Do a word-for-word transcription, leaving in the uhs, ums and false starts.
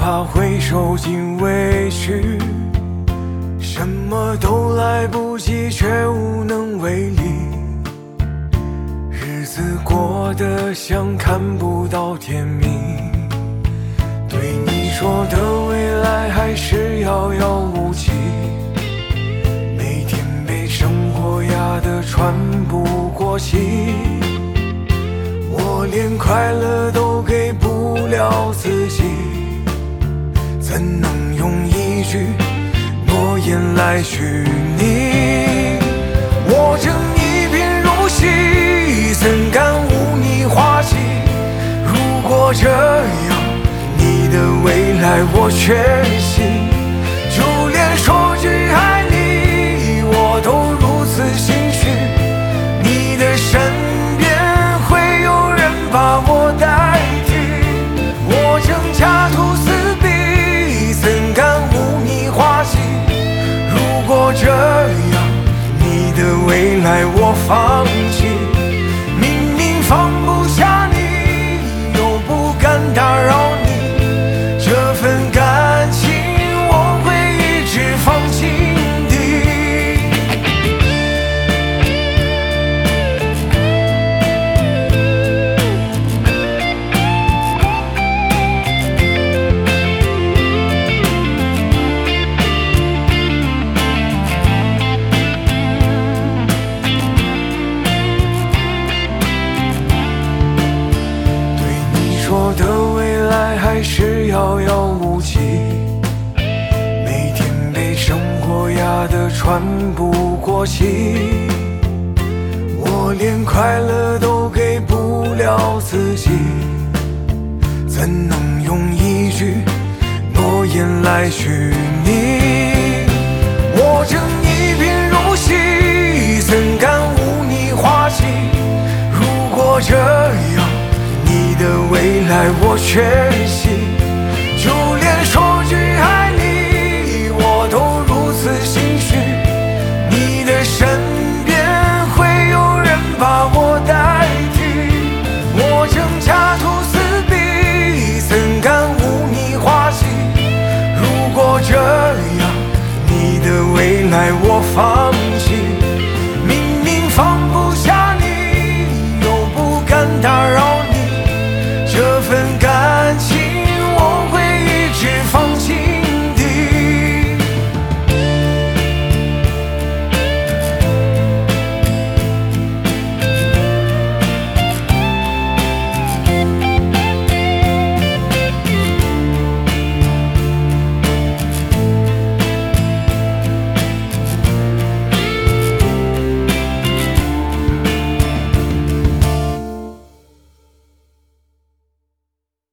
怕会受尽委屈，什么都来不及，却无能为力。日子过得像看不到天明，对你说的未来还是遥遥无期。每天被生活压得喘不过气，我连快乐都给不了自己，怎能用一句诺言来许你？我正一贫如洗，怎敢污泥化迹？如果这样，你的未来我全信。就连说句爱你，我都如此心虚。你的身边会有人把我代替，我正家徒四壁，怎敢污泥化迹？如果这样，你的未来我放弃。明明放不下你，又不敢打扰你，这份感情我会一直放心底。我的未来还是遥遥无期，每天被生活压得喘不过气，我连快乐都给不了自己，怎能用一句诺言来许你？我正一贫如洗，怎敢污泥化迹？如果这样，你的未来我全信。